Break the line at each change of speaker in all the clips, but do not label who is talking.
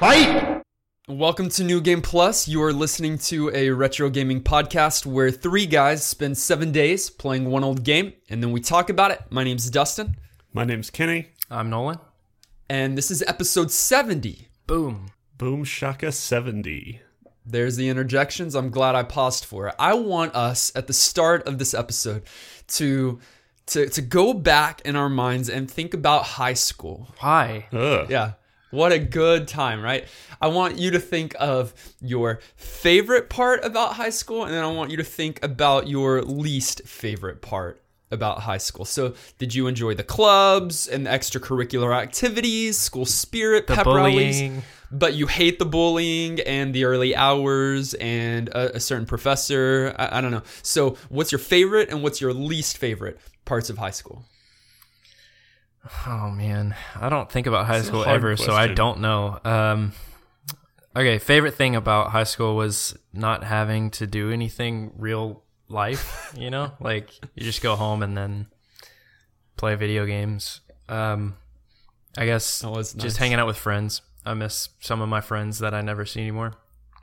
Fight!
Welcome to New Game Plus. You are listening to a retro gaming podcast where three guys spend 7 days playing one old game, and then we talk about it. My name's Dustin.
My name's Kenny.
I'm Nolan.
And this is episode 70.
Boom.
Boom Shaka 70.
There's the interjections. I'm glad I paused for it. I want us, at the start of this episode, to go back in our minds and think about high school.
Why?
Ugh.
Yeah. What a good time, right? I want you to think of your favorite part about high school, and then I want you to think about your least favorite part about high school. So, did you enjoy the clubs and the extracurricular activities, school spirit,
The
pep
bullying.
rallies? But you hate the bullying and the early hours and a certain professor. I don't know. So, what's your favorite and what's your least favorite parts of high school?
Oh, man. I don't think about high
It's a
school
hard
ever, so I
question.
don't know. Okay, favorite thing about high school was not having to do anything real life, you know? Like, you just go home and then play video games. I guess
That was nice.
just hanging out with friends. I miss some of my friends that I never see anymore.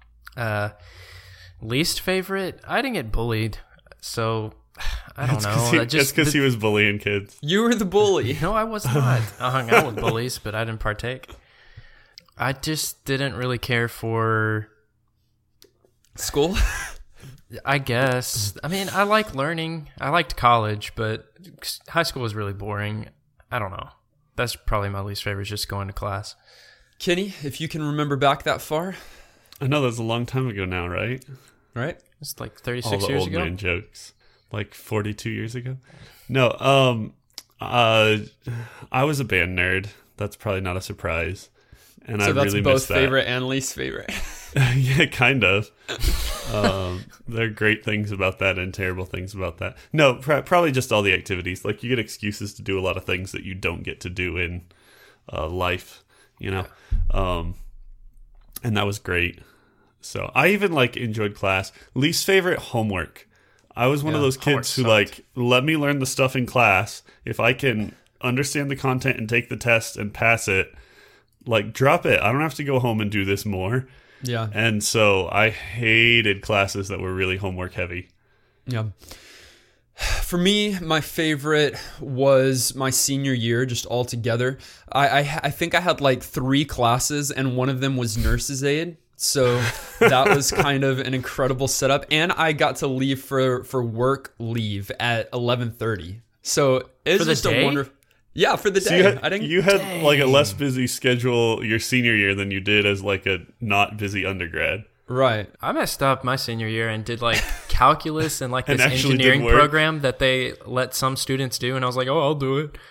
Least favorite? I didn't get bullied, so I don't know.
It's because he was bullying kids.
You were the bully.
No, I was not. I hung out with bullies, but I didn't partake. I just didn't really care for,
School?
I guess. I mean, I like learning. I liked college, but high school was really boring. I don't know. That's probably my least favorite, is just going to class.
Kenny, if you can remember back that far,
I know that's a long time ago now, right?
right?
It's like
All
36
the
years
old
ago.
man jokes. Like 42 years ago? No, I was a band nerd. That's probably not a surprise. And
So
I
that's
really
both
miss that.
favorite and least favorite.
Yeah, kind of. There are great things about that and terrible things about that. No, probably just all the activities. Like, you get excuses to do a lot of things that you don't get to do in life, you know? And that was great. So I even, like, enjoyed class. Least favorite, homework. I was one of those
homework
kids who,
sucked.
like, let me learn the stuff in class. If I can understand the content and take the test and pass it, like, drop it. I don't have to go home and do this more.
Yeah.
And so I hated classes that were really homework heavy.
Yeah. For me, my favorite was my senior year, just all together. I think I had like 3 classes, and one of them was nurse's aide. So that was kind of an incredible setup. And I got to leave for work leave at 11:30. So it's
For the
just
day?
a wonderful. Yeah, for the
So
day.
you had like a less busy schedule your senior year than you did as like a not busy undergrad.
Right.
I messed up my senior year and did like calculus and like
And
this
actually did
engineering
work.
program that they let some students do, and I was like, oh, I'll do it.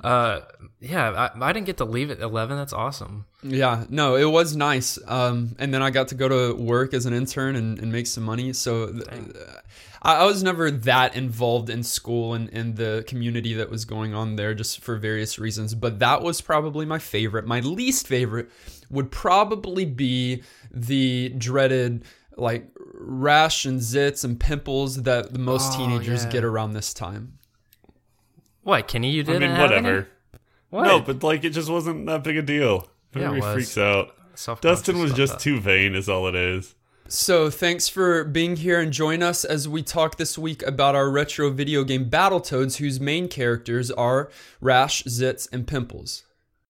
Yeah, I didn't get to leave at 11. That's awesome.
Yeah, no, it was nice. And then I got to go to work as an intern and make some money. So I was never that involved in school and the community that was going on there, just for various reasons. But that was probably my favorite. My least favorite would probably be the dreaded, like, rash and zits and pimples that the most teenagers
yeah.
get around this time.
What, Kenny? You
I
didn't
mean,
have any?
whatever.
What?
No, but like it just wasn't that big a deal.
Yeah, it
Everybody
was.
freaks out.
Self-conscious
Dustin was
about
just
that.
too vain, is all it is.
So thanks for being here and join us as we talk this week about our retro video game Battletoads, whose main characters are Rash, Zits, and Pimples.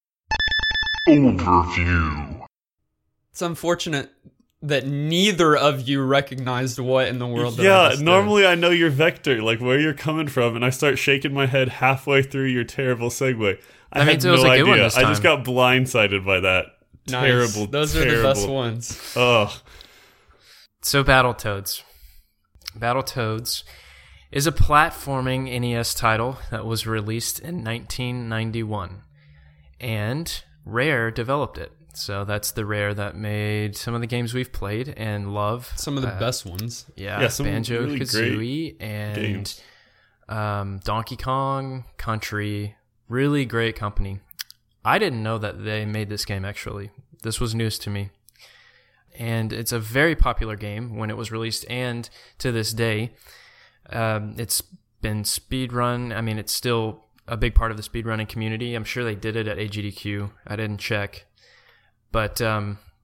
Overview.
It's unfortunate that neither of you recognized what in the world that I
Yeah,
just did.
normally I know your vector, like where you're coming from, and I start shaking my head halfway through your terrible segue. I
That
had
means it was
no
a good
idea.
one this
I just
time.
got blindsided by that.
Nice.
Terrible.
Those are the best ones.
Ugh.
So Battletoads. Battletoads is a platforming NES title that was released in 1991. And Rare developed it. So that's the Rare that made some of the games we've played and love.
Some of the best ones.
Yeah,
Yeah, some really
Banjo-Kazooie and
games.
Donkey Kong Country. Really great company. I didn't know that they made this game, actually. This was news to me. And it's a very popular game when it was released, and to this day, it's been speedrun. I mean, it's still a big part of the speedrunning community. I'm sure they did it at AGDQ. I didn't check. But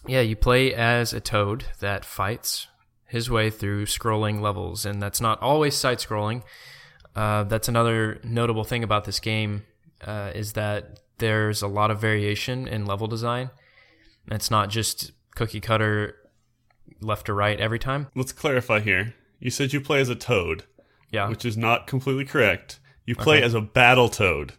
Yeah, you play as a toad that fights his way through scrolling levels, and that's not always side-scrolling. That's another notable thing about this game, is that there's a lot of variation in level design. It's not just cookie-cutter left to right every time.
Let's clarify here. You said you play as a toad,
Yeah.
which is not completely correct. You play
Okay.
as a battle toad.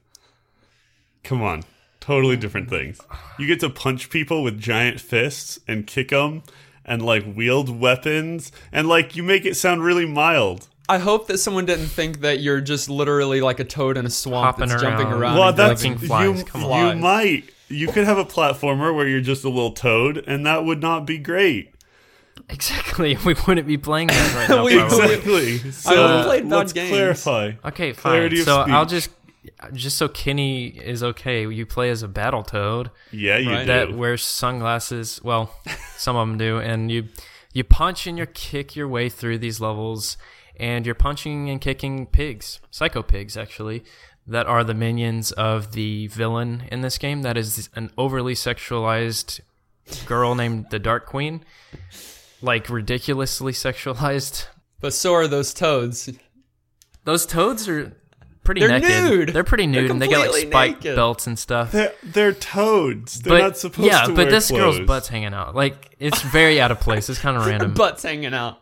Come on. Totally different things. You get to punch people with giant fists and kick them and, like, wield weapons. And, like, you make it sound really mild.
I hope that someone didn't think that you're just literally like a toad in a swamp
Hopping
that's jumping
around.
around.
Well,
and
that's
collecting
collecting
flies.
you,
Come
on.
you might. You could have a platformer where you're just a little toad, and that would not be great.
Exactly. We wouldn't be playing that right now.
We-
probably.
Exactly.
I
So
haven't played bad
let's
games.
clarify.
Okay, fine.
Clarity of
So I'll
speech.
just so Kenny is okay. You play as a battle toad
Yeah, you
Right.
do.
that wears sunglasses. Well, some of them do, and you punch and you kick your way through these levels, and you're punching and kicking pigs, psycho pigs actually, that are the minions of the villain in this game. That is an overly sexualized girl named the Dark Queen, like ridiculously sexualized.
But so are those toads.
Those toads are pretty
They're
naked.
nude.
They're pretty nude,
They're
and they got like
completely
spike
naked.
belts and stuff.
They're toads. They're not supposed to wear
but this
clothes.
girl's butt's hanging out. Like, it's very out of place. It's kind of random.
Butts hanging out.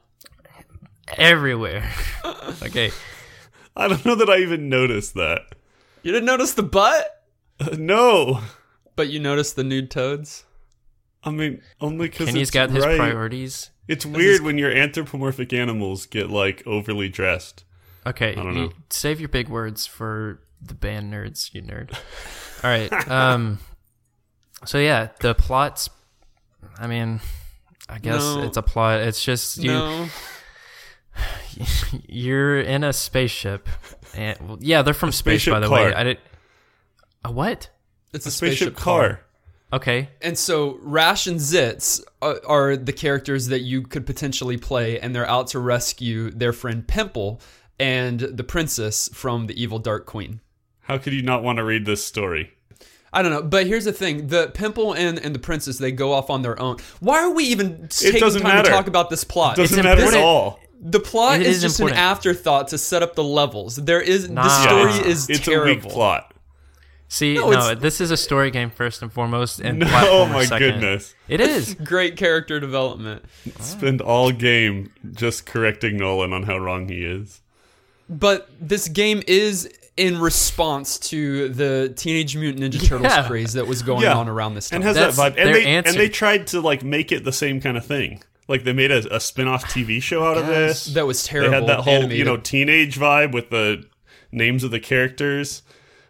Everywhere. Okay.
I don't know that I even noticed that.
You didn't notice the butt?
No.
But you noticed the nude toads?
I mean, only because
Kenny's got his priorities.
It's weird when your anthropomorphic animals get, like, overly dressed.
Okay.
I don't know.
Save your big words for the band nerds, you nerd. All right. So, yeah, the plot's, I mean, I guess
No.
it's a plot. It's just
No.
you're in a spaceship. And, well, yeah, they're from space,
spaceship
by the
car.
way. I did. A what?
It's
A spaceship car.
Okay.
And so Rash and Zitz are the characters that you could potentially play, and they're out to rescue their friend Pimple and the princess from the evil Dark Queen.
How could you not want to read this story?
I don't know, but here's the thing. The Pimple and the princess, they go off on their own. Why are we even taking
doesn't
time
matter.
to talk about this plot?
Doesn't
It's
matter at
important.
all.
The plot
It
is
is
just
important.
an afterthought to set up the levels. The
Nah.
story
Yeah,
is
it's
terrible.
a weak plot.
See,
No,
no,
it's-
this is a story game first and foremost, and
No,
platformer
oh my
second.
goodness.
It is.
Great character development.
Spend all game just correcting Nolan on how wrong he is.
But this game is in response to the Teenage Mutant Ninja Turtles
Yeah.
craze that was going
Yeah.
on around this time.
And has
That's
that vibe. And
their
they,
answer.
and they tried to, like, make it the same kind of thing. Like, they made a spin-off TV show out of this.
that was
They
terrible.
had that whole,
animated.
teenage vibe with the names of the characters.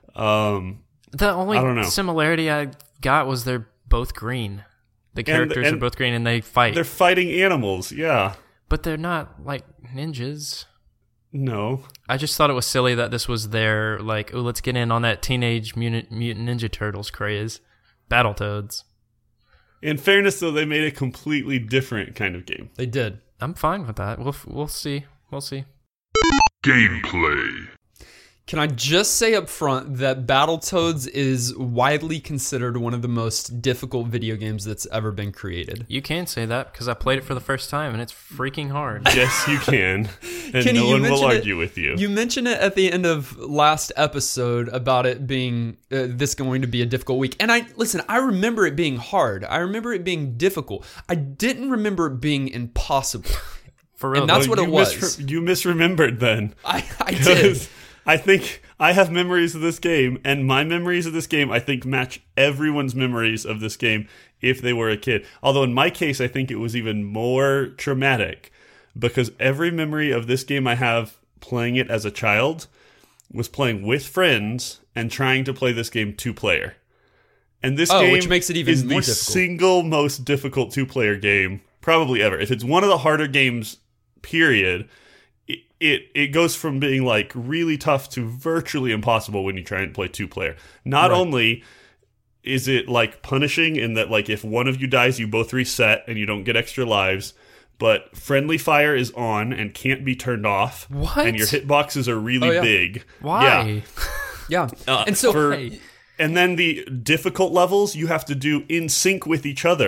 The only
I don't know.
similarity I got was they're both green. The characters
and
are both green, and they fight.
They're fighting animals, yeah.
But they're not, like, ninjas.
No.
I just thought it was silly that this was their, like, oh, let's get in on that Teenage Mutant Ninja Turtles craze. Battletoads.
In fairness, though, they made a completely different kind of game.
They did.
I'm fine with that. We'll see. We'll see.
Gameplay.
Can I just say up front that Battletoads is widely considered one of the most difficult video games that's ever been created?
You can say that because I played it for the first time, and it's freaking hard.
Yes, you can. And
Kenny,
no
you
one will
mentioned it-
argue with you.
You mentioned it at the end of last episode about it being this going to be a difficult week. And I remember it being hard. I remember it being difficult. I didn't remember it being impossible.
For real.
And that's
though.
what it
you
was.
You misremembered then.
I did.
Because I think I have memories of this game, and my memories of this game, I think, match everyone's memories of this game if they were a kid. Although in my case, I think it was even more traumatic, because every memory of this game I have playing it as a child was playing with friends and trying to play this game two-player. And this game
which makes it even
is
more
the
difficult.
single most difficult two-player game probably ever. If it's one of the harder games, period, it goes from being like really tough to virtually impossible when you try and play two-player. Not
Right.
only is it like punishing in that, like, if one of you dies, you both reset and you don't get extra lives, but friendly fire is on and can't be turned off.
What?
And your hitboxes are really
Oh, yeah.
big.
Why?
Yeah.
Yeah. And so
And then the difficult levels you have to do in sync with each other.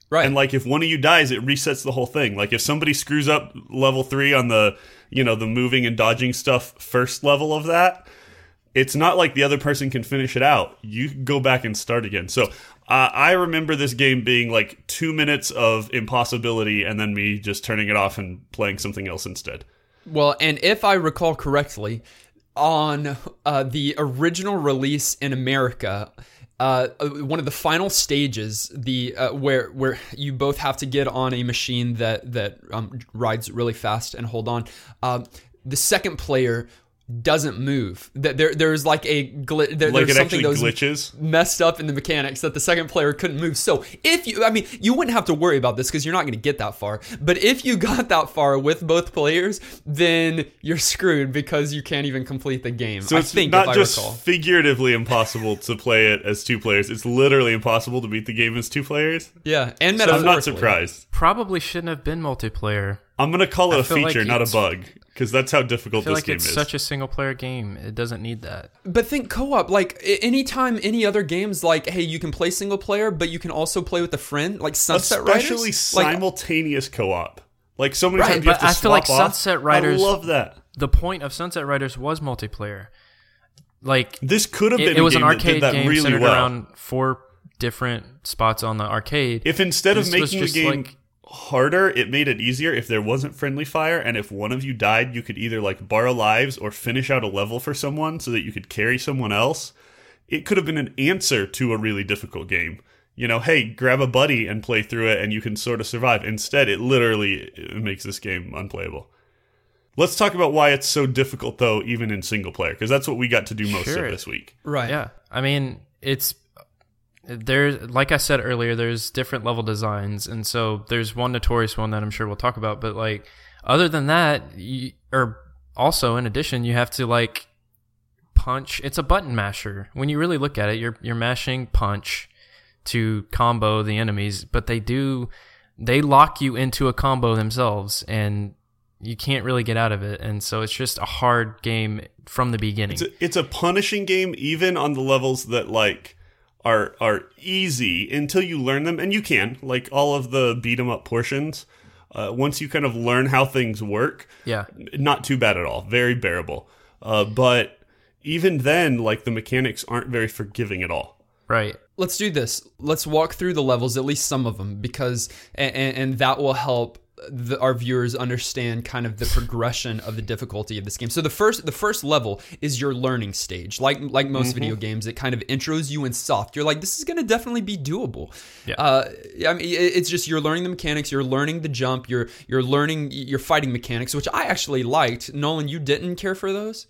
Right.
And like if one of you dies, it resets the whole thing. Like if somebody screws up level 3 on the, the moving and dodging stuff first level of that, it's not like the other person can finish it out. You can go back and start again. So I remember this game being like 2 minutes of impossibility and then me just turning it off and playing something else instead.
Well, and if I recall correctly, on the original release in America, one of the final stages, where you both have to get on a machine that rides really fast and hold on, the second player doesn't move. There's like a glitch. There's something that was
glitches,
messed up in the mechanics that the second player couldn't move. So if you wouldn't have to worry about this because you're not going to get that far. But if you got that far with both players, then you're screwed because you can't even complete the game.
So it's not just figuratively impossible to play it as 2 players. It's literally impossible to beat the game as 2 players.
Yeah, and
so I'm not surprised.
Probably shouldn't have been multiplayer.
I'm going to call it a feature, not a bug. Because that's how difficult this game is.
I feel like it's such a single-player game. It doesn't need that.
But think co-op. Like, anytime any other games, like, hey, you can play single-player, but you can also play with a friend, like Sunset Riders.
Especially simultaneous co-op. Like, so many times you have to
I feel like
swap off.
Sunset Riders...
I love that.
The point of Sunset Riders was multiplayer. Like,
this could have been
it was
a game
an arcade
that did that
game
really
centered
well.
around 4 different spots on the arcade.
If instead of making the game harder, it made it easier if there wasn't friendly fire, and if one of you died, you could either like borrow lives or finish out a level for someone so that you could carry someone else. It could have been an answer to a really difficult game. Hey, grab a buddy and play through it and you can sort of survive. Instead, it literally makes this game unplayable. Let's talk about why it's so difficult, though, even in single player, because that's what we got to do most of this week.
Right.
Yeah. I mean, like I said earlier, there's different level designs, and so there's one notorious one that I'm sure we'll talk about, but like other than that, also in addition, you have to like punch. It's a button masher. When you really look at it, you're mashing punch to combo the enemies, but they lock you into a combo themselves, and you can't really get out of it, and so it's just a hard game from the beginning.
It's a punishing game, even on the levels that like are easy until you learn them, and you can, like all of the beat 'em up portions, once you kind of learn how things work, not too bad at all, very bearable. But even then, like the mechanics aren't very forgiving at all.
Right.
Let's do this. Let's walk through the levels, at least some of them, because and that will help our viewers understand kind of the progression of the difficulty of this game. So the first level is your learning stage. Like most video games, it kind of intros you in soft. You're like, this is going to definitely be doable.
Yeah.
I mean, it's just you're learning the mechanics, you're learning the jump, you're learning your fighting mechanics, which I actually liked. Nolan, you didn't care for those?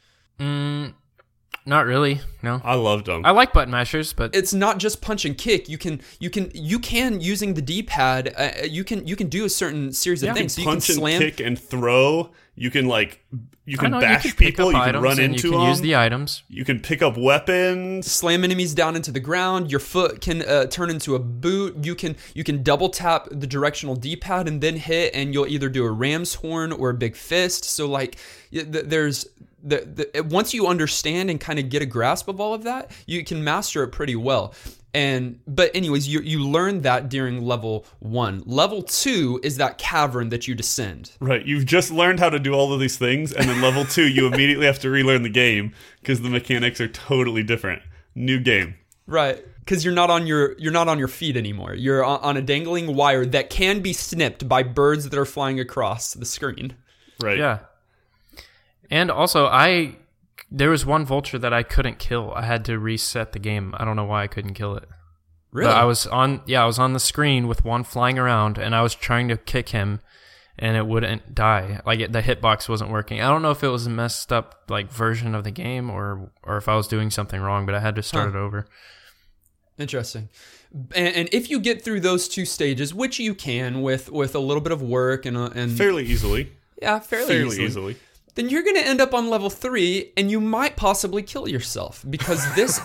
Not really. No.
I loved them.
I like button mashers, but
it's not just punch and kick. You can using the D-pad. You can do a certain series of things. So you
punch
can slam,
and kick and throw. You can bash
you can
people. You can run into them.
You can use the items.
You can pick up weapons.
Slam enemies down into the ground. Your foot can turn into a boot. You can double tap the directional D-pad and then hit, and you'll either do a ram's horn or a big fist. So like there's. Once you understand and kind of get a grasp of all of that, you can master it pretty well. But anyways, you learn that during level 1. Level 2 is that cavern that you descend.
Right, you've just learned how to do all of these things, and then level 2, you immediately have to relearn the game because the mechanics are totally different. New game.
Right, because you're not on your feet anymore. You're on a dangling wire that can be snipped by birds that are flying across the screen.
Right.
Yeah. And also, there was one vulture that I couldn't kill. I had to reset the game. I don't know why I couldn't kill it.
Really?
But I was on the screen with one flying around, and I was trying to kick him, and it wouldn't die. Like the hitbox wasn't working. I don't know if it was a messed up like version of the game or if I was doing something wrong, but I had to start it over.
Interesting. And if you get through those 2 stages, which you can with a little bit of work and
fairly easily.
Yeah, fairly easily. Then you're going to end up on level 3, and you might possibly kill yourself because this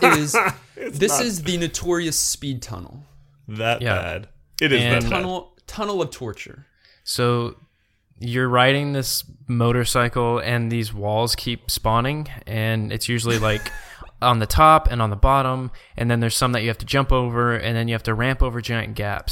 is the notorious speed tunnel.
Bad. It is that bad.
Tunnel of torture.
So you're riding this motorcycle, and these walls keep spawning, and it's usually like on the top and on the bottom, and then there's some that you have to jump over, and then you have to ramp over giant gaps.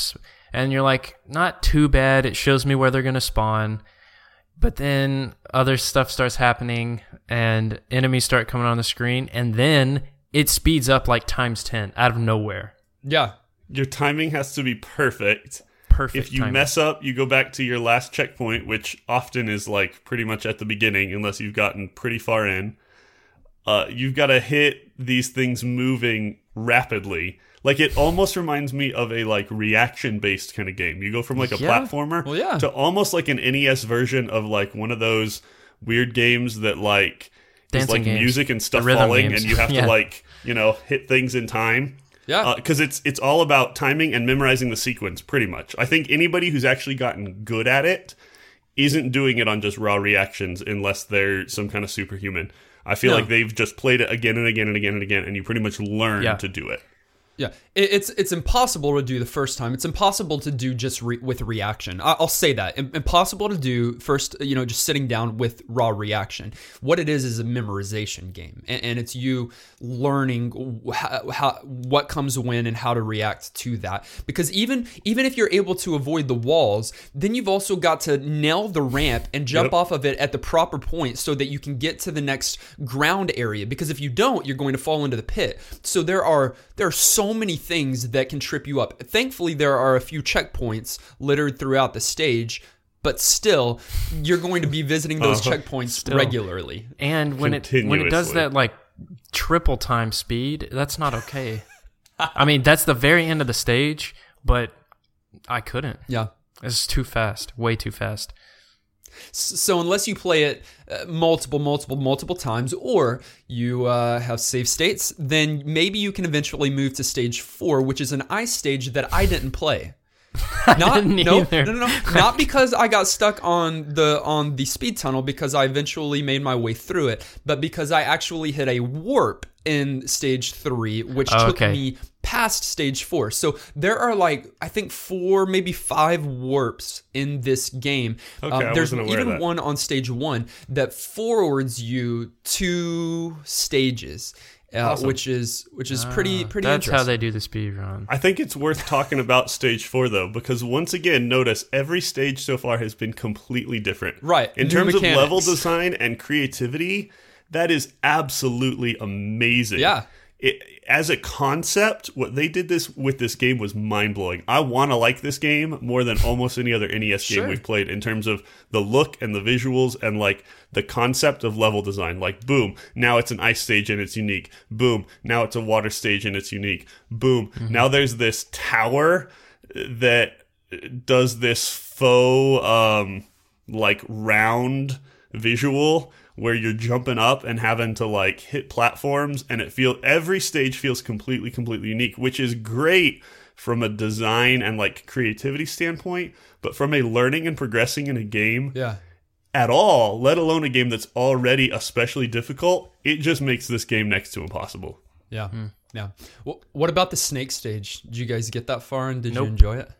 And you're like, not too bad. It shows me where they're going to spawn. But then other stuff starts happening and enemies start coming on the screen. And then it speeds up like times 10 out of nowhere.
Yeah.
Your timing has to be perfect.
Perfect
If you
timing.
mess up, you go back to your last checkpoint, which often is like pretty much at the beginning, unless you've gotten pretty far in. You've got to hit these things moving rapidly. Like, it almost reminds me of a like reaction-based kind of game. You go from like a
Yeah.
platformer
Well, yeah.
to almost like an NES version of like one of those weird games that like is
Dancing
like
games.
music and stuff
The rhythm
falling,
games.
and you have
Yeah.
to like, you know, hit things in time.
Yeah.
Because it's all about timing and memorizing the sequence, pretty much. I think anybody who's actually gotten good at it isn't doing it on just raw reactions unless they're some kind of superhuman. I feel
No.
like they've just played it again and again and again and again, and you pretty much learn
Yeah.
to do it.
Yeah, it's impossible to do the first time. It's impossible to do just with reaction. I'll say that. Impossible to do first, just sitting down with raw reaction. What it is a memorization game. And it's you learning how what comes when and how to react to that. Because even if you're able to avoid the walls, then you've also got to nail the ramp and jump
Yep.
off of it at the proper point so that you can get to the next ground area. Because if you don't, you're going to fall into the pit. So there are so many things that can trip you up. Thankfully, there are a few checkpoints littered throughout the stage, but still, you're going to be visiting those checkpoints
Still.
regularly.
And when it does
Continuously.
that like triple time speed, that's not okay. I mean, that's the very end of the stage, but I couldn't.
Yeah.
It's too fast, way too fast.
So unless you play it multiple times, or you have save states, then maybe you can eventually move to stage 4, which is an ice stage that I didn't play.
didn't either.
No. Not because I got stuck on the speed tunnel, because I eventually made my way through it, but because I actually hit a warp in stage 3, which took
okay.
me past stage 4. So there are like, I think 4, maybe 5 warps in this game.
Okay, I
There's
wasn't aware of
even
that.
one on stage 1 that forwards you 2 stages,
Awesome.
which is pretty
That's
interesting.
how they do the speed run.
I think it's worth talking about stage 4, though, because once again, notice every stage so far has been completely different.
Right,
In
new
terms of
mechanics.
level design and creativity, that is absolutely amazing.
Yeah.
As a concept, what they did with this game was mind-blowing. I want to like this game more than almost any other NES
Sure.
game we've played in terms of the look and the visuals and like the concept of level design. Like, boom, now it's an ice stage and it's unique. Boom, now it's a water stage and it's unique. Boom, now there's this tower that does this faux like round visual where you're jumping up and having to like hit platforms, and every stage feels completely unique, which is great from a design and like creativity standpoint, but from a learning and progressing in a game
Yeah.
at all, let alone a game that's already especially difficult, it just makes this game next to impossible.
Yeah. Yeah. What about the snake stage? Did you guys get that far, and did you
Nope.
enjoy it?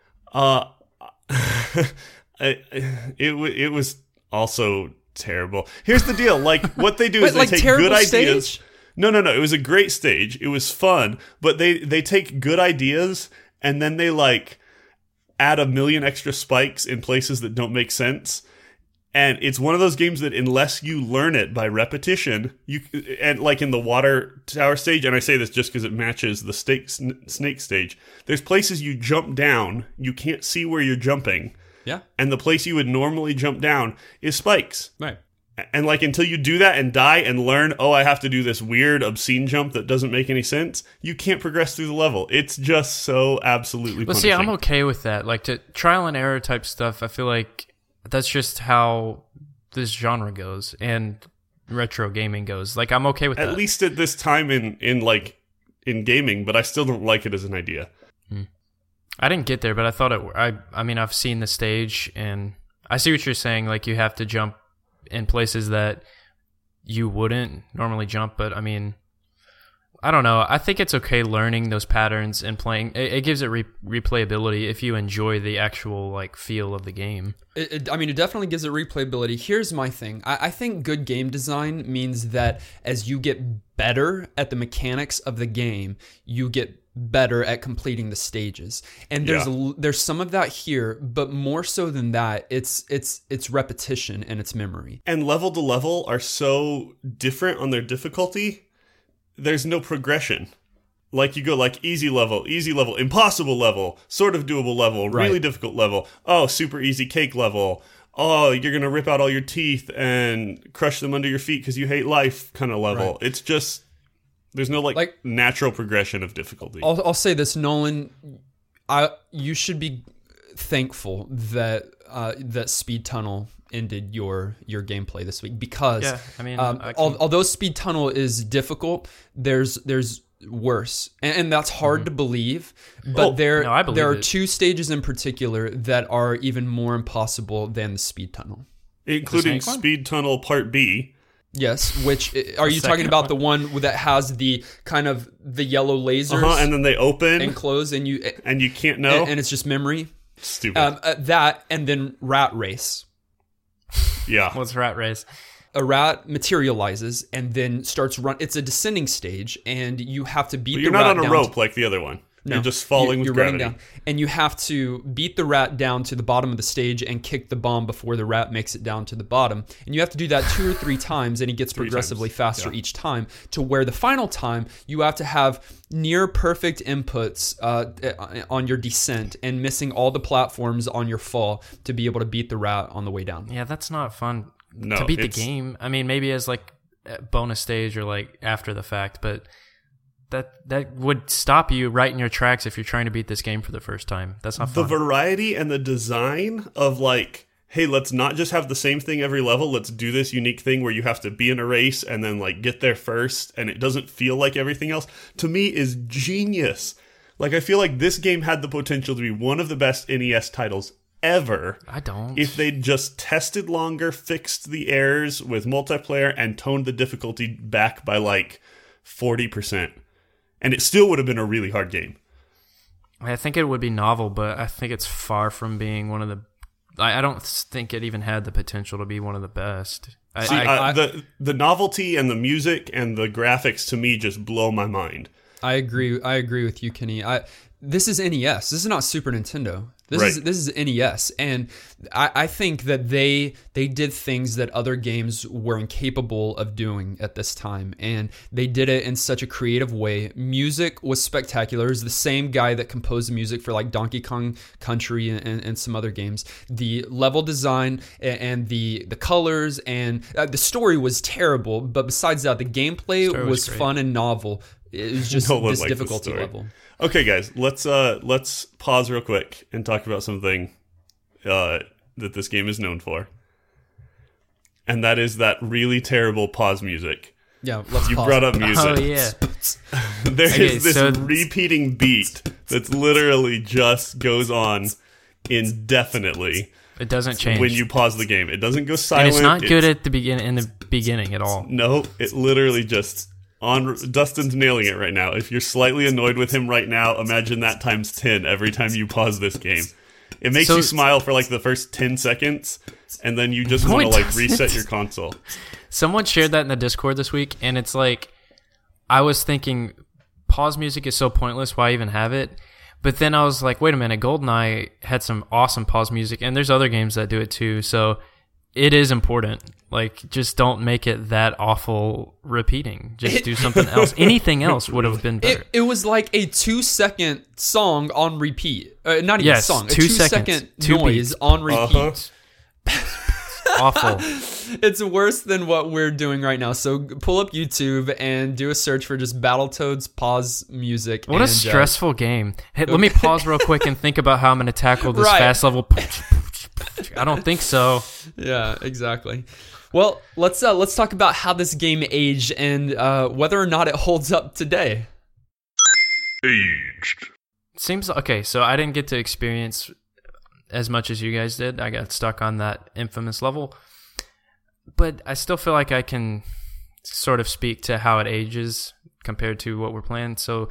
It was also terrible. Here's the deal: like what they do
Wait,
is they
like
take
terrible
good ideas.
stage?
No. It was a great stage. It was fun, but they take good ideas and then they like add a million extra spikes in places that don't make sense. And it's one of those games that unless you learn it by repetition, and like in the water tower stage, and I say this just because it matches the snake stage, there's places you jump down, you can't see where you're jumping,
Yeah.
and the place you would normally jump down is spikes.
Right.
And like until you do that and die and learn, oh, I have to do this weird, obscene jump that doesn't make any sense, you can't progress through the level. It's just so absolutely
Well,
punishing.
see, I'm okay with that. Like to trial and error type stuff, I feel like that's just how this genre goes and retro gaming goes. Like I'm okay with that.
At least at this time in gaming, but I still don't like it as an idea.
I didn't get there, but I thought it. I mean, I've seen the stage, and I see what you're saying. Like you have to jump in places that you wouldn't normally jump. But I mean, I don't know. I think it's okay learning those patterns and playing. It gives it replayability if you enjoy the actual like feel of the game.
It definitely gives it replayability. Here's my thing. I think good game design means that as you get better at the mechanics of the game, you get better at completing the stages. And there's some of that here, but more so than that, it's repetition and it's memory.
And level to level are so different on their difficulty. There's no progression. Like you go like easy level, impossible level, sort of doable level, really difficult level. Oh, super easy cake level. Oh, you're going to rip out all your teeth and crush them under your feet because you hate life kind of level. Right. It's just, there's no like natural progression of difficulty.
I'll say this, Nolan, you should be thankful that that Speed Tunnel ended your gameplay this week, because although Speed Tunnel is difficult, there's worse, and that's hard to believe, but there are two stages in particular that are even more impossible than the Speed Tunnel,
including Speed Tunnel Part B.
Yes, which are you talking about? The one that has the kind of the yellow lasers,
and then they open
and close, and you
can't know,
and it's just memory.
Stupid.
That, and then Rat Race.
Yeah,
what's Rat Race?
A rat materializes and then starts run. It's a descending stage, and you have to beat. But
you're
the
not
rat
on a
down
rope like the other one. No, you're just falling with gravity.
Running down, and you have to beat the rat down to the bottom of the stage and kick the bomb before the rat makes it down to the bottom. And you have to do that 2 or 3 times, and it gets progressively faster each time. To where the final time you have to have near perfect inputs on your descent and missing all the platforms on your fall to be able to beat the rat on the way down.
Yeah, that's not fun.
No,
to beat the game. I mean, maybe as like a bonus stage or like after the fact, but that would stop you right in your tracks if you're trying to beat this game for the first time. That's not fun.
The variety and the design of like, hey, let's not just have the same thing every level. Let's do this unique thing where you have to be in a race and then like get there first, and it doesn't feel like everything else, to me is genius. Like, I feel like this game had the potential to be one of the best NES titles ever.
I don't.
If they'd just tested longer, fixed the errors with multiplayer, and toned the difficulty back by like 40%. And it still would have been a really hard game.
I think it would be novel, but I think it's far from being one of the... I don't think it even had the potential to be one of the best.
The novelty and the music and the graphics to me just blow my mind.
I agree with you, Kenny. This is NES. This is not Super Nintendo. This is NES, and I think that they did things that other games were incapable of doing at this time, and they did it in such a creative way. Music was spectacular. It was the same guy that composed the music for like Donkey Kong Country and some other games. The level design and the colors and the story was terrible, but besides that, the gameplay was fun and novel. It was just this difficulty level.
Okay, guys, let's pause real quick and talk about something that this game is known for, and that is that really terrible pause music.
Yeah,
you brought up music.
Oh yeah,
there is this repeating beat that's literally just goes on indefinitely.
It doesn't change
when you pause the game. It doesn't go silent.
And it's not good at the beginning at all.
No, it literally just. Dustin's nailing it right now. If you're slightly annoyed with him right now, imagine that times 10 every time you pause this game. It makes you smile for like the first 10 seconds, and then you just want to like reset your console.
Someone shared that in the Discord this week, and it's like, I was thinking, pause music is so pointless, why even have it? But then I was like, wait a minute, GoldenEye had some awesome pause music, and there's other games that do it too, so it is important. Like, just don't make it that awful repeating. Just do something else. Anything else would have been better.
It was like a 2-second song on repeat. Not even a song. A 2-second noise on repeat.
Awful.
It's worse than what we're doing right now. So pull up YouTube and do a search for just Battletoads pause music.
What a stressful game. Hey, let me pause real quick and think about how I'm going to tackle this fast level. I don't think so.
Yeah, exactly. Well, let's talk about how this game aged and whether or not it holds up today.
Aged.
Seems okay. So I didn't get to experience as much as you guys did. I got stuck on that infamous level, but I still feel like I can sort of speak to how it ages compared to what we're playing. So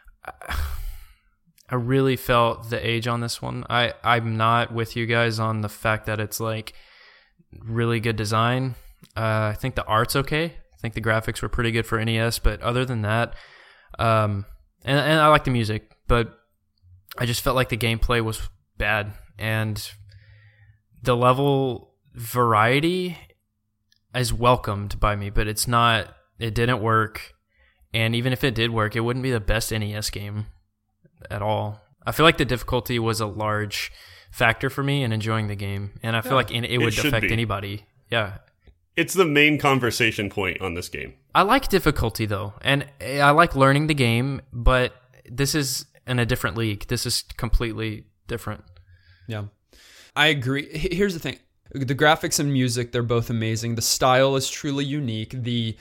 I really felt the age on this one. I'm not with you guys on the fact that it's like really good design. I think the art's okay. I think the graphics were pretty good for NES, but other than that, and I like the music, but I just felt like the gameplay was bad, and the level variety is welcomed by me, but it's not. It didn't work, and even if it did work, it wouldn't be the best NES game at all. I feel like the difficulty was a large factor for me in enjoying the game, and I feel like it would affect anybody. Yeah.
It's the main conversation point on this game.
I like difficulty, though, and I like learning the game, but this is in a different league. This is completely different.
Yeah, I agree. Here's the thing. The graphics and music, they're both amazing. The style is truly unique. The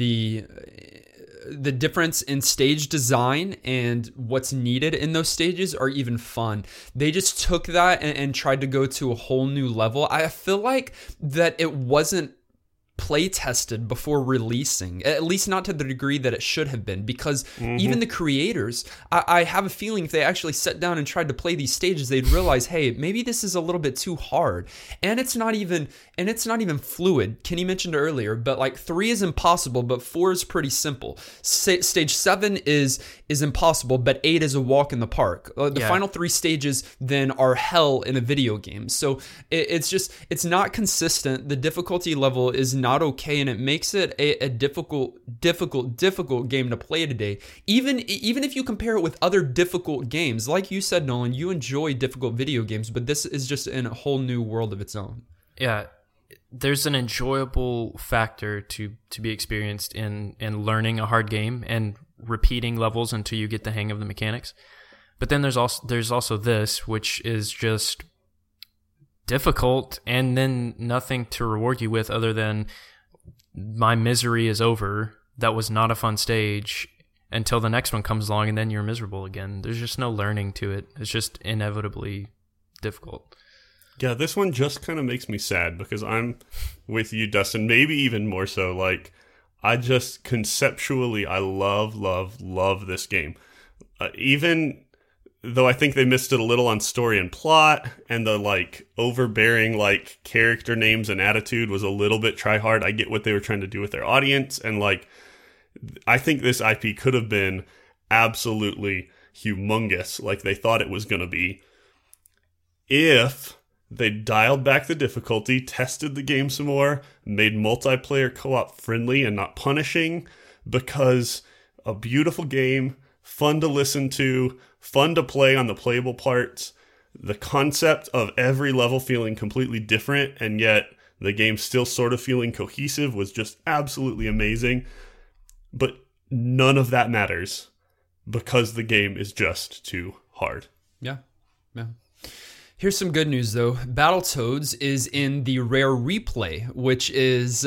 difference in stage design and what's needed in those stages are even fun. They just took that and tried to go to a whole new level. I feel like that it wasn't play tested before releasing, at least not to the degree that it should have been, because even the creators, I have a feeling if they actually sat down and tried to play these stages, they'd realize, hey, maybe this is a little bit too hard, and it's not even fluid. Kenny mentioned earlier, but like 3 is impossible, but 4 is pretty simple. Stage 7 is impossible, but 8 is a walk in the park. The final 3 stages then are hell in a video game. So it's not consistent. The difficulty level is not okay, and it makes it a difficult game to play today. Even if you compare it with other difficult games, like you said, Nolan, you enjoy difficult video games, but this is just in a whole new world of its own.
Yeah, there's an enjoyable factor to be experienced in learning a hard game and repeating levels until you get the hang of the mechanics. But then there's also this, which is just difficult, and then nothing to reward you with other than my misery is over. That was not a fun stage until the next one comes along, and then you're miserable again. There's just no learning to it. It's just inevitably difficult.
Yeah, this one just kind of makes me sad because I'm with you, Dustin, maybe even more so. Like, I just conceptually, I love this game. Even though I think they missed it a little on story and plot, and the like overbearing like character names and attitude was a little bit try hard. I get what they were trying to do with their audience, and like I think this IP could have been absolutely humongous, like they thought it was going to be, if they dialed back the difficulty, tested the game some more, made multiplayer co-op friendly and not punishing, because a beautiful game, fun to listen to, fun to play on the playable parts, the concept of every level feeling completely different, and yet the game still sort of feeling cohesive was just absolutely amazing. But none of that matters because the game is just too hard.
Yeah. Here's some good news, though. Battletoads is in the Rare Replay, which is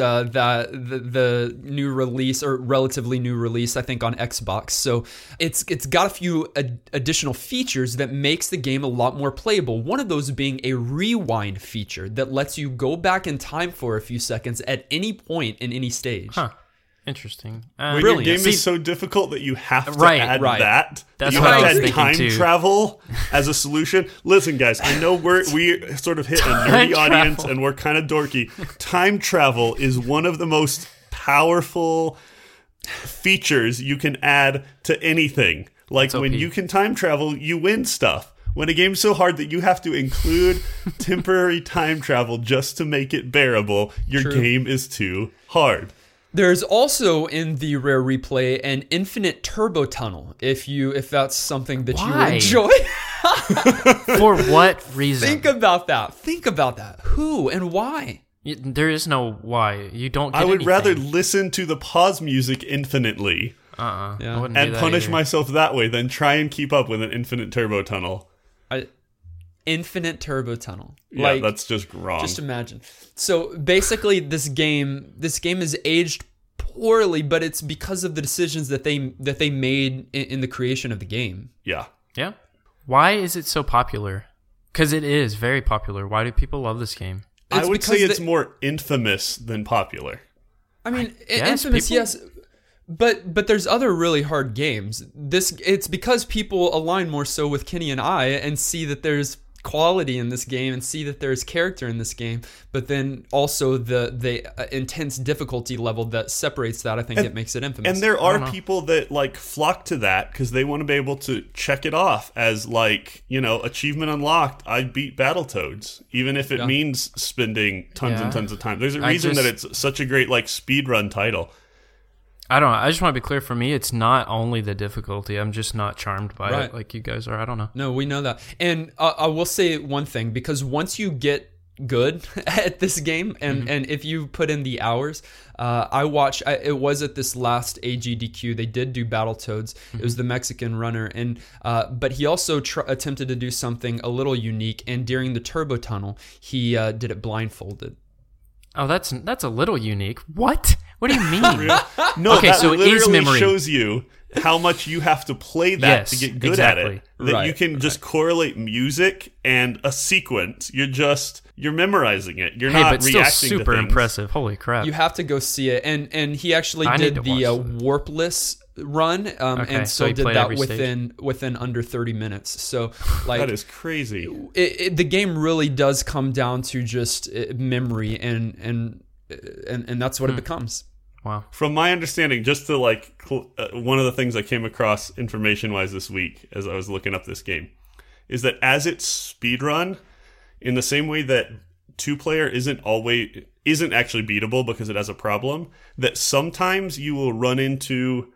the new release, or relatively new release, I think, on Xbox. So it's got a few additional features that makes the game a lot more playable. One of those being a rewind feature that lets you go back in time for a few seconds at any point in any stage.
Huh. Interesting.
When your game is so difficult that you have to add that.
That's
you
what
have
I was
to add
thinking
time
too.
travel as a solution. Listen, guys, I know we sort of hit a nerdy audience and we're kind of dorky. Time travel is one of the most powerful features you can add to anything. Like when you can time travel, you win stuff. When a game's so hard that you have to include temporary time travel just to make it bearable, your game is too hard.
There's also in the Rare Replay an infinite turbo tunnel, if that's something that you enjoy.
For what reason?
Think about that. Who and why?
There is no why. You don't get
I would
anything.
rather listen to the pause music infinitely
Yeah.
and punish myself that way than try and keep up with an infinite turbo tunnel.
Infinite turbo tunnel.
Yeah, that's just wrong.
Just imagine. So basically, this game is aged poorly, but it's because of the decisions that they made in the creation of the game.
Yeah.
Why is it so popular? Because it is very popular. Why do people love this game?
I would say it's more infamous than popular.
I mean, infamous, yes. But there's other really hard games. It's because people align more so with Kenny and I and see that there's quality in this game and see that there's character in this game, but then also the intense difficulty level that separates that, I think it makes it infamous.
And there are people that like flock to that because they want to be able to check it off as like, achievement unlocked. I beat Battletoads, even if it means spending tons and tons of time. There's a reason that it's such a great like speedrun title.
I don't know. I just want to be clear, for me, it's not only the difficulty. I'm just not charmed by it like you guys are. I don't know.
No, we know that. And I will say one thing, because once you get good at this game, and if you put in the hours, it was at this last AGDQ, they did do Battletoads. It was the Mexican runner, and but he also attempted to do something a little unique, and during the turbo tunnel, he did it blindfolded.
Oh, that's a little unique. What? What do you mean?
No,
okay,
that
so it
literally
is memory.
shows you how much you have to play that to get good at it. That you can just correlate music and a sequence. You're memorizing it. You're not
but
reacting
still super
to things.
impressive. Holy crap.
You have to go see it. And he actually did the warpless run, and so did that within under 30 minutes. So like
that is crazy.
The game really does come down to just memory, and that's what it becomes.
Wow.
From my understanding, just to like one of the things I came across information-wise this week as I was looking up this game is that as it's speedrun, in the same way that 2-player isn't actually beatable because it has a problem, that sometimes you will run into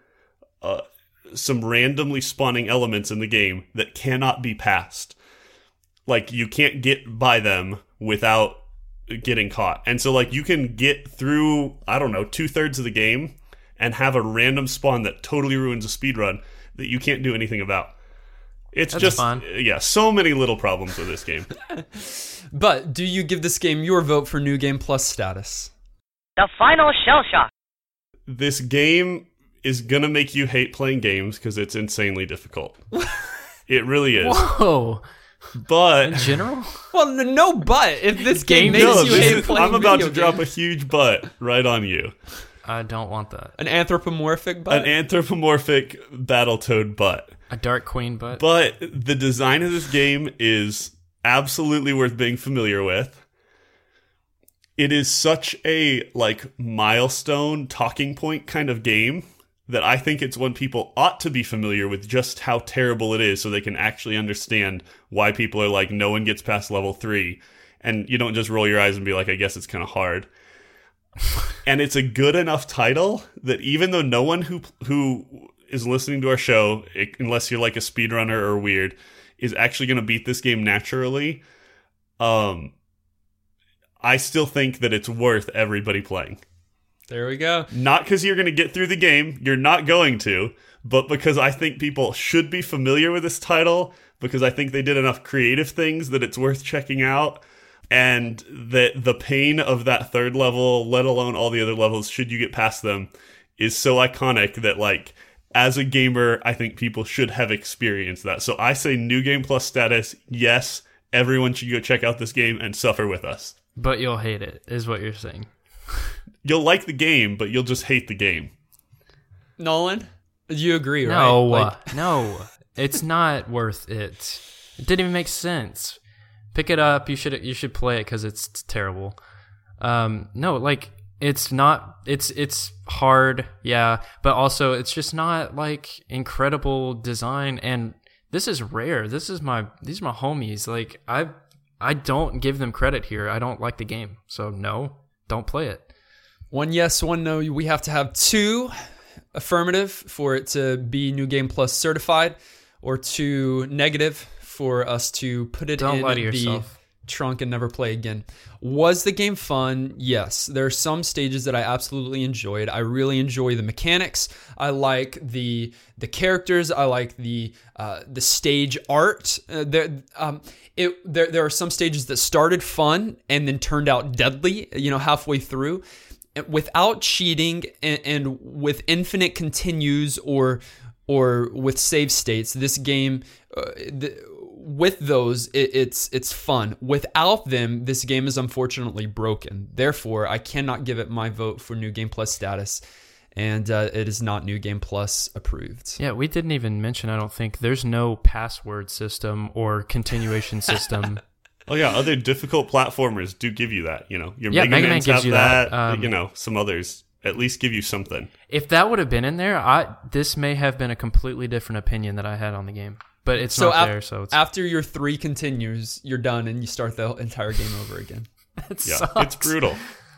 some randomly spawning elements in the game that cannot be passed. Like you can't get by them without getting caught. And so like you can get through, I don't know, 2/3 of the game and have a random spawn that totally ruins a speedrun that you can't do anything about. That's just fun. Yeah, so many little problems with this game.
But do you give this game your vote for New Game Plus status?
The final shell shock.
This game is gonna make you hate playing games because it's insanely difficult. It really is.
Whoa.
But
in general,
well, no. But if this game makes you hate playing,
I'm about to drop a huge but right on you.
I don't want that.
An anthropomorphic butt.
An anthropomorphic Battletoad butt.
A Dark Queen butt.
But the design of this game is absolutely worth being familiar with. It is such a like milestone talking point kind of game that I think it's one people ought to be familiar with just how terrible it is so they can actually understand why people are like, no one gets past level 3. And you don't just roll your eyes and be like, I guess it's kind of hard. And it's a good enough title that even though no one who is listening to our show, unless you're like a speedrunner or weird, is actually going to beat this game naturally, I still think that it's worth everybody playing.
There we go.
Not because you're going to get through the game. You're not going to. But because I think people should be familiar with this title, because I think they did enough creative things that it's worth checking out, and that the pain of that 3rd level, let alone all the other levels, should you get past them, is so iconic that, like, as a gamer, I think people should have experienced that. So I say New Game Plus status, yes, everyone should go check out this game and suffer with us.
But you'll hate it, is what you're saying.
You'll like the game, but you'll just hate the game.
Nolan, you agree, right?
No, no, it's not worth it. It didn't even make sense. Pick it up. You should play it because it's terrible. No, like it's not. It's hard, yeah, but also it's just not like incredible design. And this is rare. These are my homies. Like I don't give them credit here. I don't like the game, so no, don't play it.
1 yes, 1 no. We have to have 2 affirmative for it to be New Game Plus certified, or 2 negative for us to put it in the trunk and never play again. Was the game fun? Yes. There are some stages that I absolutely enjoyed. I really enjoy the mechanics. I like the characters. I like the stage art. There are some stages that started fun and then turned out deadly, halfway through. Without cheating and with infinite continues or with save states, this game, with those, it's fun. Without them, this game is unfortunately broken. Therefore, I cannot give it my vote for New Game Plus status, and it is not New Game Plus approved.
Yeah, we didn't even mention, I don't think, there's no password system or continuation system
Oh yeah, other difficult platformers do give you that. Your
Yeah,
Mega
Mega Man
Mans
gives
have
you
that.
that.
Some others at least give you something.
If that would have been in there, this may have been a completely different opinion that I had on the game. But it's not there, so it's...
After your 3 continues, you're done and you start the entire game over again.
It
Yeah,
sucks.
it's brutal.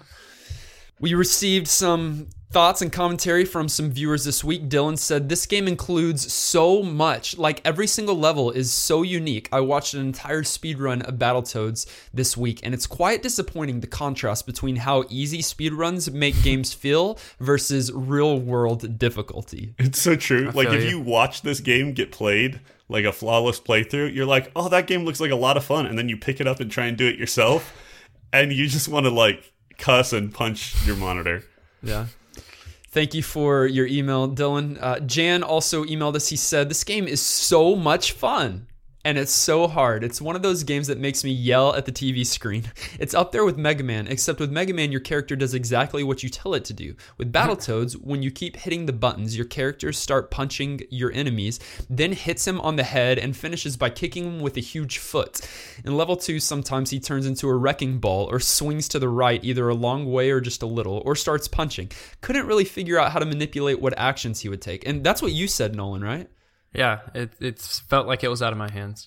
We received some thoughts and commentary from some viewers this week. Dylan said, this game includes so much. Like, every single level is so unique. I watched an entire speedrun of Battletoads this week, and it's quite disappointing, the contrast between how easy speedruns make games feel versus real-world difficulty.
It's so true. Like, if
you.
you watch this game get played, like a flawless playthrough, you're like, oh, that game looks like a lot of fun. And then you pick it up and try and do it yourself, and you just want to, like, cuss and punch your monitor.
Yeah. Thank you for your email, Dylan. Jan also emailed us. He said, this game is so much fun. And it's so hard. It's one of those games that makes me yell at the TV screen. It's up there with Mega Man, except with Mega Man, your character does exactly what you tell it to do. With Battletoads, when you keep hitting the buttons, your characters start punching your enemies, then hits him on the head and finishes by kicking him with a huge foot. In level 2, sometimes he turns into a wrecking ball or swings to the right either a long way or just a little, or starts punching. Couldn't really figure out how to manipulate what actions he would take. And that's what you said, Nolan, right?
Yeah, it felt like it was out of my hands.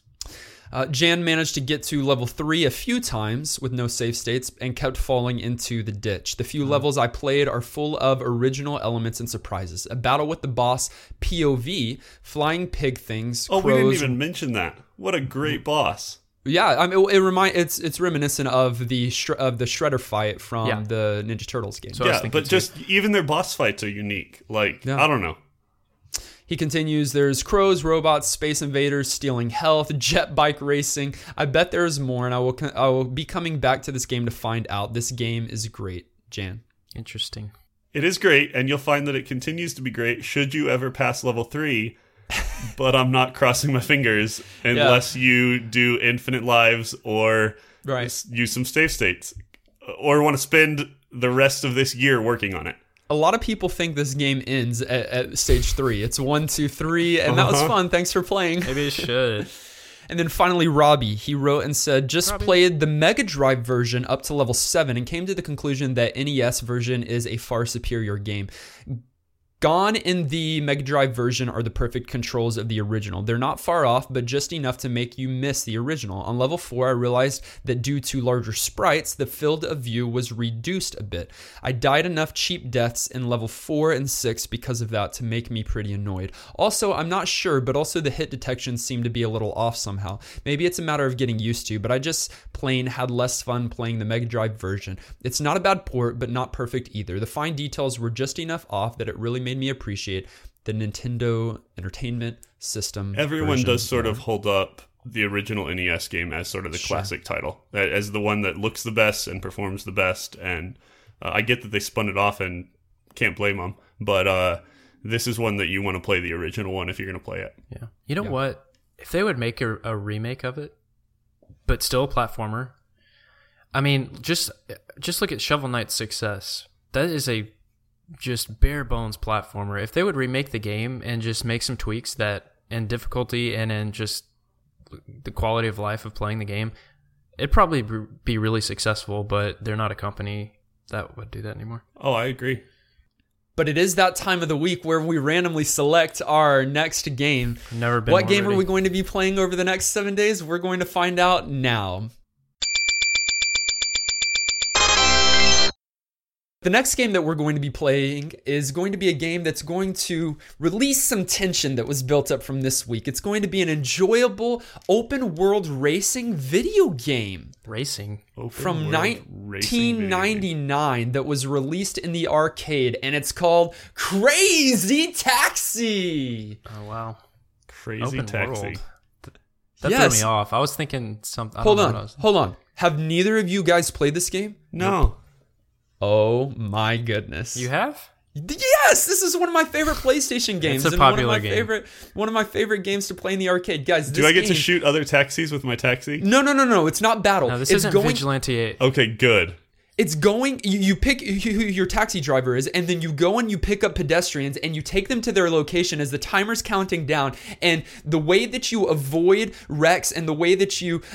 Jan managed to get to level 3 a few times with no save states and kept falling into the ditch. The few levels I played are full of original elements and surprises. A battle with the boss, POV, flying pig things,
Oh,
crows.
we didn't even mention that. What a great boss.
Yeah, I mean, it's reminiscent of the Shredder fight from the Ninja Turtles game.
So I was
Yeah,
thinking
but
too.
just even their boss fights are unique. Like,
Yeah.
I don't know.
He continues, there's crows, robots, space invaders, stealing health, jet bike racing. I bet there's more, and I will be coming back to this game to find out. This game is great, Jan.
Interesting.
It is great, and you'll find that it continues to be great should you ever pass level 3. But I'm not crossing my fingers unless you do infinite lives or use some save states or want to spend the rest of this year working on it.
A lot of people think this game ends at stage 3. It's 1, 2, 3, and that was fun. Thanks for playing.
Maybe it should.
And then finally, Robbie, he wrote and said, just played the Mega Drive version up to level 7 and came to the conclusion that NES version is a far superior game. Gone in the Mega Drive version are the perfect controls of the original. They're not far off, but just enough to make you miss the original. On level 4, I realized that due to larger sprites, the field of view was reduced a bit. I died enough cheap deaths in level 4 and 6 because of that to make me pretty annoyed. Also, I'm not sure, but also the hit detection seemed to be a little off somehow. Maybe it's a matter of getting used to, but I just plain had less fun playing the Mega Drive version. It's not a bad port, but not perfect either. The fine details were just enough off that it really made me appreciate the Nintendo Entertainment System.
Everyone
version
does sort
more.
of hold up the original NES game as sort of the classic title, as the one that looks the best and performs the best. And I get that they spun it off and can't blame them, but this is one that you want to play the original one if you're going to play it.
Yeah. You know what? If they would make a remake of it, but still a platformer, I mean, just look at Shovel Knight's success. That is a just bare bones platformer. If they would remake the game and just make some tweaks that in difficulty and in just the quality of life of playing the game, it'd probably be really successful, but they're not a company that would do that anymore.
Oh, I agree.
But it is that time of the week where we randomly select our next game.
Never been
What
more
game
ready.
are we going to be playing over the next 7 days? We're going to find out now. The next game that we're going to be playing is going to be a game that's going to release some tension that was built up from this week. It's going to be an enjoyable open world racing video game
Racing?
from
Open-world racing video game.
1999 that was released in the arcade, and it's called Crazy Taxi.
Oh, wow.
Crazy
Open
Taxi.
world. That
Yes.
threw me off. I was thinking something.
Hold on. Have neither of you guys played this game?
No.
Oh my goodness.
You have?
Yes, this is one of my favorite PlayStation games.
It's a
and
popular
one of my
game.
One of my favorite games to play in the arcade. Guys,
Do I get to shoot other taxis with my taxi?
No, it's not battle.
No, this
it's
isn't
going
Vigilante 8.
Okay, good.
It's going, you pick who your taxi driver is, and then you go and you pick up pedestrians and you take them to their location as the timer's counting down. And the way that you avoid wrecks and the way that you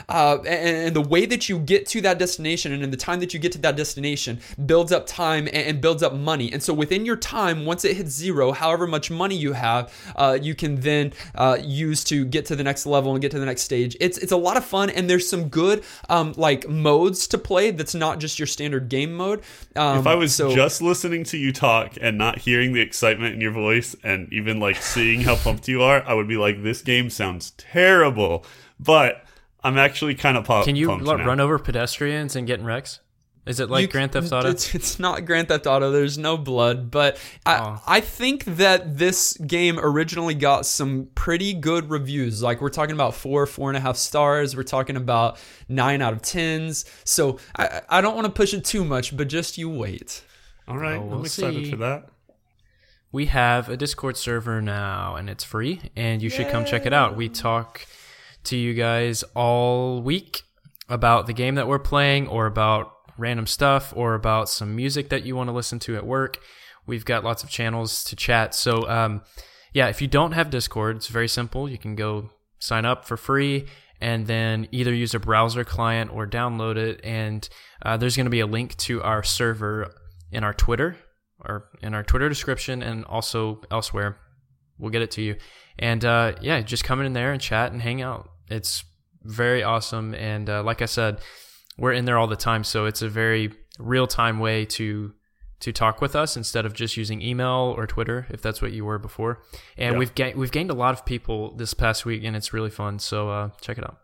get to that destination and in the time that you get to that destination builds up time and builds up money. And so within your time, once it hits zero, however much money you have, you can then use to get to the next level and get to the next stage. It's a lot of fun, and there's some good like modes to play that's not just your standard game mode.
If I was just listening to you talk and not hearing the excitement in your voice and even like seeing how pumped you are, I would be like, this game sounds terrible. But I'm actually kind of pumped.
Can you
now.
run over pedestrians and get in wrecks? Is it like Grand Theft Auto?
It's not Grand Theft Auto. There's no blood. But I think that this game originally got some pretty good reviews. Like, we're talking about 4.5 stars. We're talking about 9 out of 10s. So I don't want to push it too much, but just you wait.
All right.
We'll
I'm excited
see.
for that.
We have a Discord server now, and it's free, and you should come check it out. We talk to you guys all week about the game that we're playing, or about random stuff, or about some music that you want to listen to at work. We've got lots of channels to chat. So yeah, if you don't have Discord, it's very simple. You can go sign up for free and then either use a browser client or download it. And there's going to be a link to our server in our Twitter, or in our Twitter description, and also elsewhere. We'll get it to you. And yeah, just come in there and chat and hang out. It's very awesome. And like I said, we're in there all the time, so it's a very real-time way to talk with us instead of just using email or Twitter, if that's what you were before. And
Yeah.
we've gained a lot of people this past week, and it's really fun. So check it out.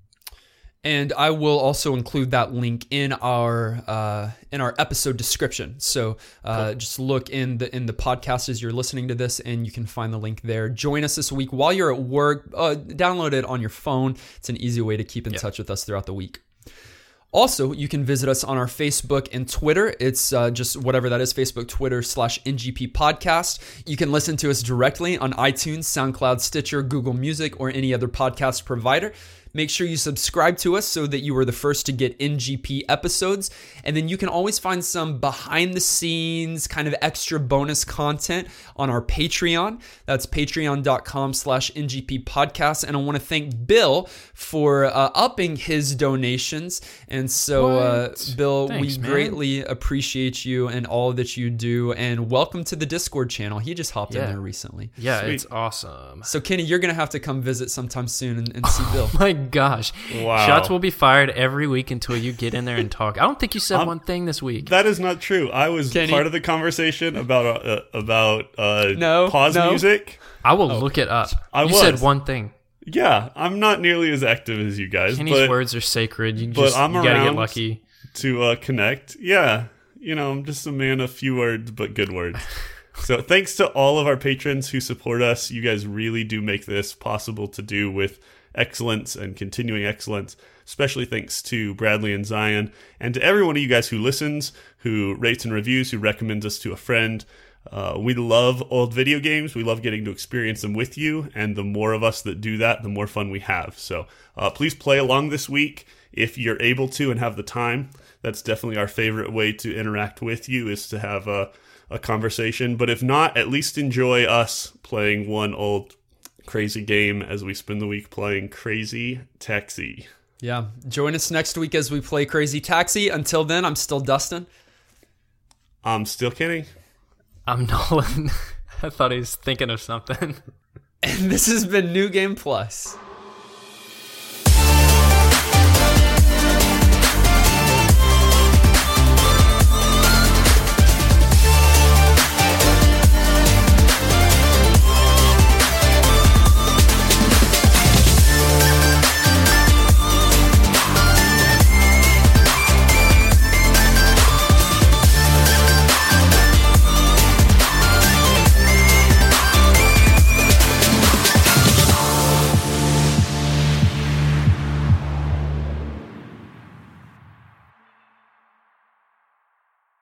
And I will also include that link in our episode description. So just look in the podcast as you're listening to this, and you can find the link there. Join us this week while you're at work. Download it on your phone. It's an easy way to keep in touch with us throughout the week. Also, you can visit us on our Facebook and Twitter. It's just whatever that is, Facebook, Twitter /NGP Podcast. You can listen to us directly on iTunes, SoundCloud, Stitcher, Google Music, or any other podcast provider. Make sure you subscribe to us so that you are the first to get NGP episodes. And then you can always find some behind the scenes kind of extra bonus content on our Patreon. That's patreon.com/NGP podcast. And I want to thank Bill for upping his donations. And so, Bill,
Thanks,
we
man.
greatly appreciate you and all that you do. And welcome to the Discord channel. He just hopped in there recently.
Yeah,
Sweet.
it's awesome.
So, Kenny, you're going to have to come visit sometime soon and see Bill.
My gosh.
Wow.
Shots will be fired every week until you get in there and talk. I don't think you said one thing this week.
That is not true. I was
Kenny?
part of the conversation about
No,
pause
no.
music.
I will look it up.
I
You said
was.
one thing.
Yeah, I'm not nearly as active as you guys,
Kenny's
but
words are sacred. You
but
just
I'm
you gotta get
around.
lucky.
to connect. Yeah, I'm just a man of few words, but good words. So thanks to all of our patrons who support us. You guys really do make this possible to do with excellence and continuing excellence. Especially thanks to Bradley and Zion, and to every one of you guys who listens, who rates and reviews, who recommends us to a friend. We love old video games. We love getting to experience them with you, and the more of us that do that, the more fun we have. So please play along this week if you're able to and have the time. That's definitely our favorite way to interact with you, is to have a conversation. But if not, at least enjoy us playing one old crazy game as we spend the week playing Crazy Taxi.
Yeah. Join us next week as we play Crazy Taxi. Until then, I'm still Dustin.
I'm still kidding.
I'm Nolan. I thought he was thinking of something.
And this has been New Game Plus.